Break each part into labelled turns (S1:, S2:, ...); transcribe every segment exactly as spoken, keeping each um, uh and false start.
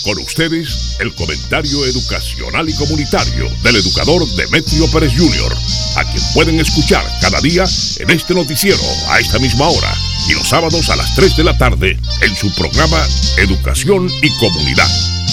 S1: Con ustedes, el comentario educacional y comunitario del educador Demetrio Pérez junior, a quien pueden escuchar cada día en este noticiero a esta misma hora y los sábados a las tres de la tarde en su programa Educación y Comunidad.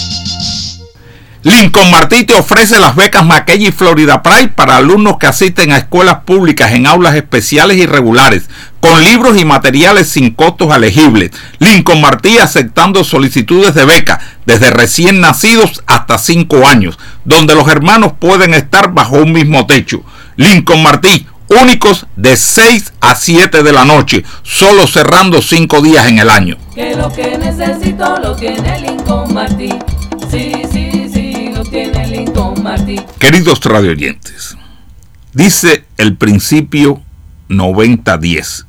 S2: Lincoln Martí te ofrece las becas McKellar y Florida Pride para alumnos que asisten a escuelas públicas en aulas especiales y regulares, con libros y materiales sin costos elegibles. Lincoln Martí aceptando solicitudes de beca desde recién nacidos hasta cinco años, donde los hermanos pueden estar bajo un mismo techo. Lincoln Martí, únicos de seis a siete de la noche, solo cerrando cinco días en el año.
S3: Que lo que necesito lo tiene Lincoln Martí. Sí, sí, sí, lo tiene Lincoln Martí.
S2: Queridos radioyentes, dice el principio noventa diez.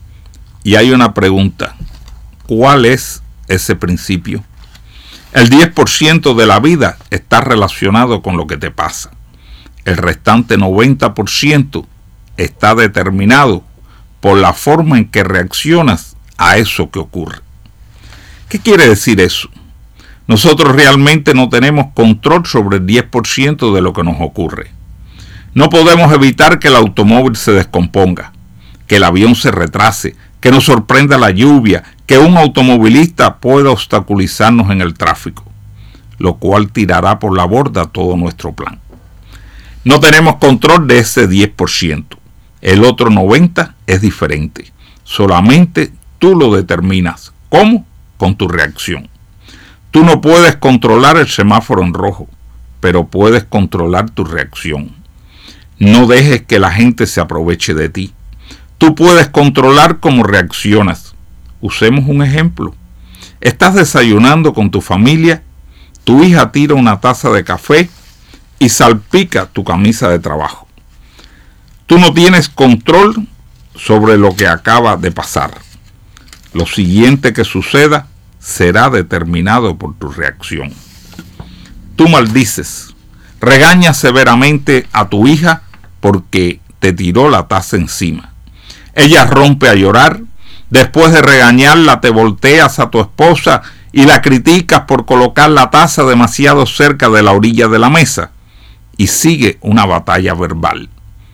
S2: Y hay una pregunta. ¿Cuál es ese principio? El diez por ciento de la vida está relacionado con lo que te pasa. El restante noventa por ciento está determinado por la forma en que reaccionas a eso que ocurre. ¿Qué quiere decir eso? Nosotros realmente no tenemos control sobre el diez por ciento de lo que nos ocurre. No podemos evitar que el automóvil se descomponga, que el avión se retrase, que nos sorprenda la lluvia, que un automovilista pueda obstaculizarnos en el tráfico, lo cual tirará por la borda todo nuestro plan. No tenemos control de ese diez por ciento. El otro noventa por ciento es diferente. Solamente tú lo determinas. ¿Cómo? Con tu reacción. Tú no puedes controlar el semáforo en rojo, pero puedes controlar tu reacción. No dejes que la gente se aproveche de ti. Tú puedes controlar cómo reaccionas. Usemos un ejemplo. Estás desayunando con tu familia, tu hija tira una taza de café y salpica tu camisa de trabajo. Tú no tienes control sobre lo que acaba de pasar. Lo siguiente que suceda será determinado por tu reacción. Tú maldices, regañas severamente a tu hija porque te tiró la taza encima. Ella rompe a llorar. Después de regañarla, te volteas a tu esposa y la criticas por colocar la taza demasiado cerca de la orilla de la mesa. Y sigue una batalla verbal.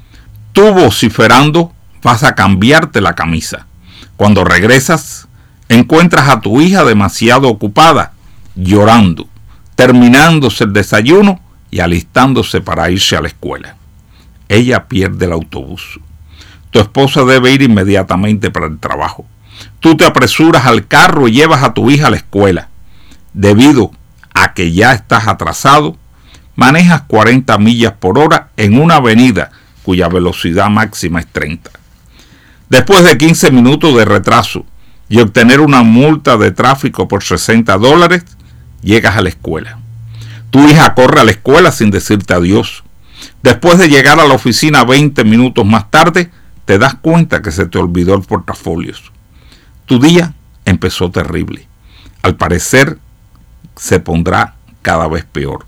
S2: Tú vociferando vas a cambiarte la camisa. Cuando regresas, encuentras a tu hija demasiado ocupada, llorando, terminándose el desayuno y alistándose para irse a la escuela. Ella pierde el autobús. Tu esposa debe ir inmediatamente para el trabajo. Tú te apresuras al carro y llevas a tu hija a la escuela. Debido a que ya estás atrasado, manejas cuarenta millas por hora en una avenida cuya velocidad máxima es treinta. Después de quince minutos de retraso y obtener una multa de tráfico por sesenta dólares, llegas a la escuela. Tu hija corre a la escuela sin decirte adiós. Después de llegar a la oficina veinte minutos más tarde, te das cuenta que se te olvidó el portafolio. Tu día empezó terrible. Al parecer, se pondrá cada vez peor.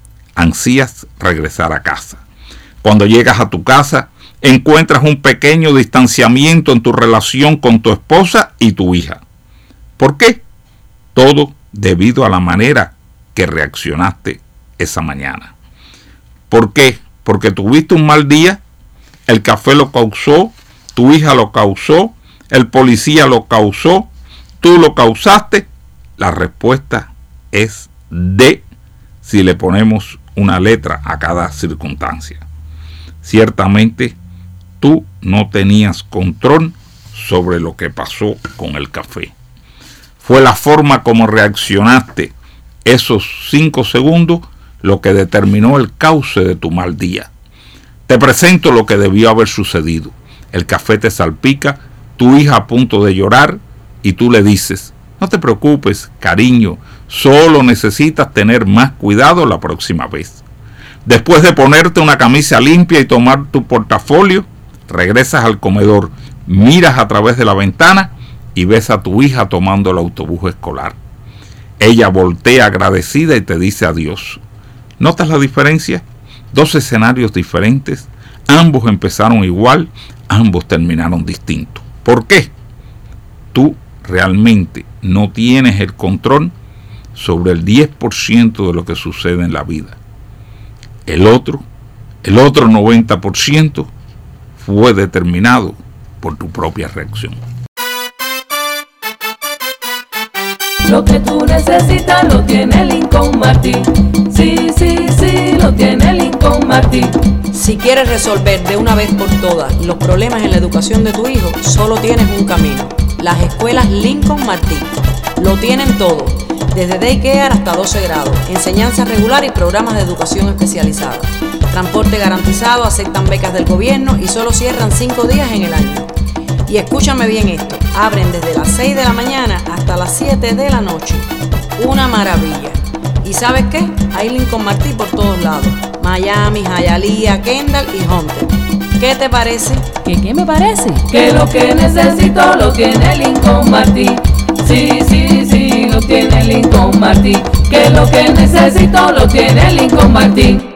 S2: Ansías regresar a casa. Cuando llegas a tu casa, encuentras un pequeño distanciamiento en tu relación con tu esposa y tu hija. ¿Por qué? Todo debido a la manera que reaccionaste esa mañana. ¿Por qué? Porque tuviste un mal día. El café lo causó, tu hija lo causó, el policía lo causó, tú lo causaste. La respuesta es D si le ponemos una letra a cada circunstancia. Ciertamente, tú no tenías control sobre lo que pasó con el café. Fue la forma como reaccionaste esos cinco segundos lo que determinó el cauce de tu mal día. Te presento lo que debió haber sucedido. El café te salpica, tu hija a punto de llorar y tú le dices, no te preocupes, cariño, solo necesitas tener más cuidado la próxima vez. Después de ponerte una camisa limpia y tomar tu portafolio, regresas al comedor, miras a través de la ventana y ves a tu hija tomando el autobús escolar. Ella voltea agradecida y te dice adiós. ¿Notas la diferencia? Dos escenarios diferentes, ambos empezaron igual, ambos terminaron distintos. ¿Por qué? Tú realmente no tienes el control sobre el diez por ciento de lo que sucede en la vida. El otro, el otro noventa por ciento fue determinado por tu propia reacción.
S3: Lo que tú necesitas lo tiene Lincoln Martin. Sí, sí, sí, lo tiene Lincoln Martin.
S4: Si quieres resolver de una vez por todas los problemas en la educación de tu hijo, solo tienes un camino: las escuelas Lincoln Martin. Lo tienen todo, desde daycare hasta doce grados, enseñanza regular y programas de educación especializada. Transporte garantizado, aceptan becas del gobierno y solo cierran cinco días en el año. Y escúchame bien esto, abren desde las seis de la mañana hasta las siete de la noche. Una maravilla. ¿Y sabes qué? Hay Lincoln Martin por todos lados: Miami, Hialeah, Kendall y Hunter. ¿Qué te parece?
S3: ¿Qué, qué me parece? Que lo que necesito lo tiene Lincoln Martin. Sí, sí, sí, lo tiene Lincoln Martin. Que lo que necesito lo tiene Lincoln Martin.